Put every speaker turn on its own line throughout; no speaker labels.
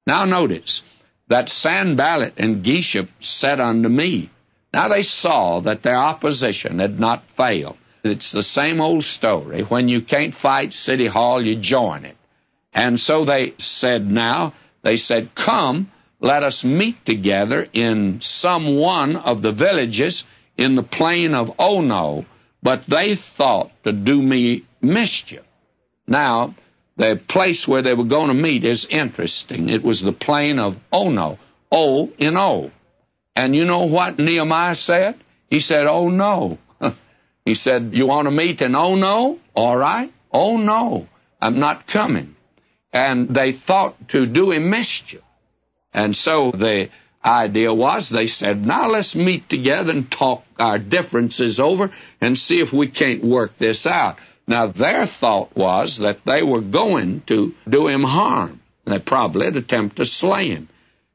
Now notice that Sanballat and Geshem said unto me. Now they saw that their opposition had not failed. It's the same old story. When you can't fight City Hall, you join it. And so they said, come, let us meet together in some one of the villages in the plain of Ono. But they thought to do me mischief. Now, the place where they were going to meet is interesting. It was the plain of Ono, O-N-O. And you know what Nehemiah said? He said, oh, no. He said, you want to meet in Ono? All right. Oh, no, I'm not coming. And they thought to do him mischief. And so the idea was, they said, now let's meet together and talk our differences over and see if we can't work this out. Now, their thought was that they were going to do him harm. They probably would attempt to slay him.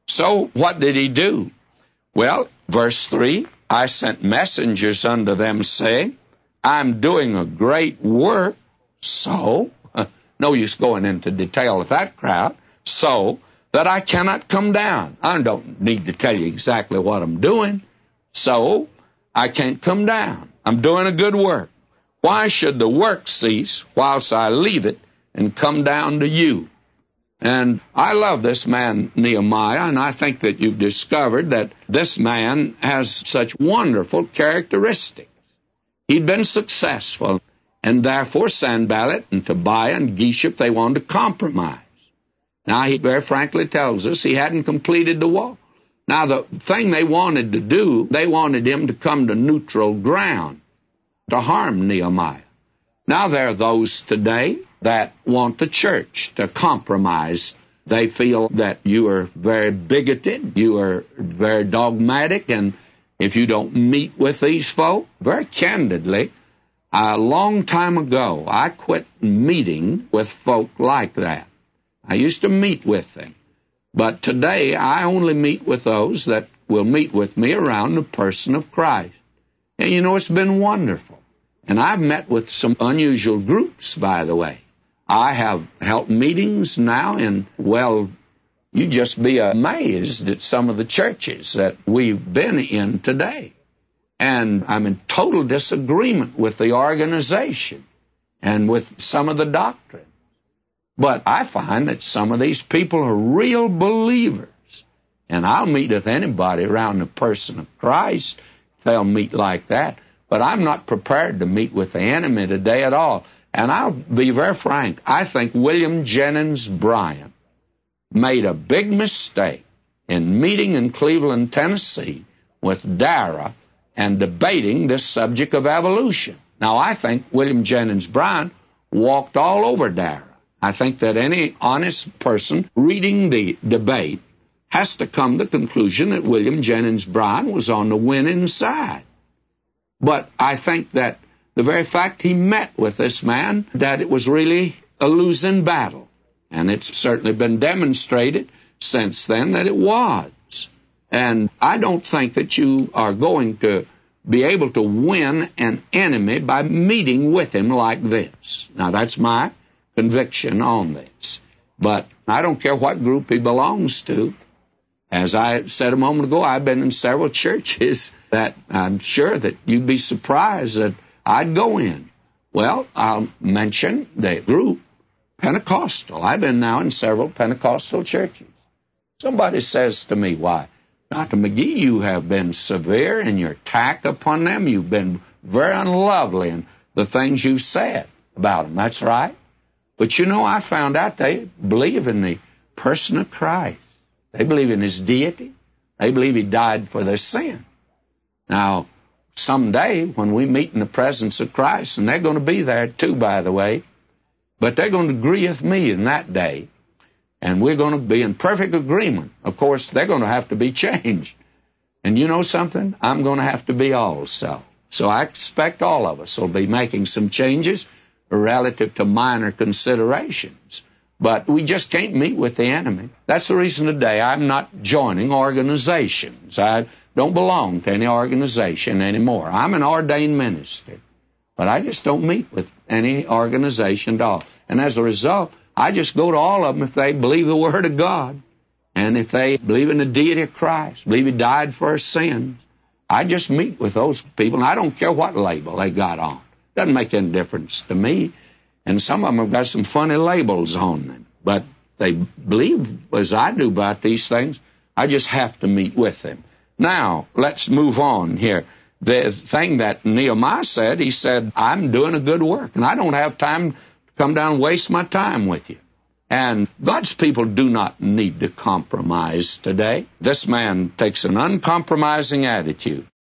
So what did he do? Well, verse 3, I sent messengers unto them, saying, I'm doing a great work, so, no use going into detail with that crowd, so that I cannot come down. I don't need to tell you exactly what I'm doing, so I can't come down. I'm doing a good work. Why should the work cease whilst I leave it and come down to you? And I love this man, Nehemiah, and I think that you've discovered that this man has such wonderful characteristics. He'd been successful, and therefore Sanballat and Tobiah and Geshem, they wanted to compromise. Now, he very frankly tells us he hadn't completed the wall. Now, the thing they wanted to do, they wanted him to come to neutral ground to harm Nehemiah. Now, there are those today that want the church to compromise. They feel that you are very bigoted, you are very dogmatic, and if you don't meet with these folk, very candidly, a long time ago, I quit meeting with folk like that. I used to meet with them. But today, I only meet with those that will meet with me around the person of Christ. And you know, it's been wonderful. And I've met with some unusual groups, by the way. I have held meetings now in, well, you'd just be amazed at some of the churches that we've been in today. And I'm in total disagreement with the organization and with some of the doctrine. But I find that some of these people are real believers. And I'll meet with anybody around the person of Christ. They'll meet like that. But I'm not prepared to meet with the enemy today at all. And I'll be very frank. I think William Jennings Bryan made a big mistake in meeting in Cleveland, Tennessee with Dara and debating this subject of evolution. Now, I think William Jennings Bryan walked all over Dara. I think that any honest person reading the debate has to come to the conclusion that William Jennings Bryan was on the winning side. But I think that the very fact he met with this man, that it was really a losing battle. And it's certainly been demonstrated since then that it was. And I don't think that you are going to be able to win an enemy by meeting with him like this. Now, that's my conviction on this. But I don't care what group he belongs to. As I said a moment ago, I've been in several churches that I'm sure that you'd be surprised that I'd go in. Well, I'll mention the group, Pentecostal. I've been now in several Pentecostal churches. Somebody says to me, why, Dr. McGee, you have been severe in your attack upon them. You've been very unlovely in the things you've said about them. That's right. But you know, I found out they believe in the person of Christ. They believe in his deity. They believe he died for their sin. Now, someday, when we meet in the presence of Christ, and they're going to be there too, by the way, but they're going to agree with me in that day, and we're going to be in perfect agreement. Of course, they're going to have to be changed. And you know something? I'm going to have to be also. So I expect all of us will be making some changes relative to minor considerations. But we just can't meet with the enemy. That's the reason today I'm not joining organizations. I don't belong to any organization anymore. I'm an ordained minister. But I just don't meet with any organization at all. And as a result, I just go to all of them if they believe the Word of God. And if they believe in the deity of Christ, believe He died for our sins, I just meet with those people, and I don't care what label they got on. Doesn't make any difference to me. And some of them have got some funny labels on them. But they believe as I do about these things. I just have to meet with them. Now, let's move on here. The thing that Nehemiah said, he said, I'm doing a good work, and I don't have time to come down and waste my time with you. And God's people do not need to compromise today. This man takes an uncompromising attitude.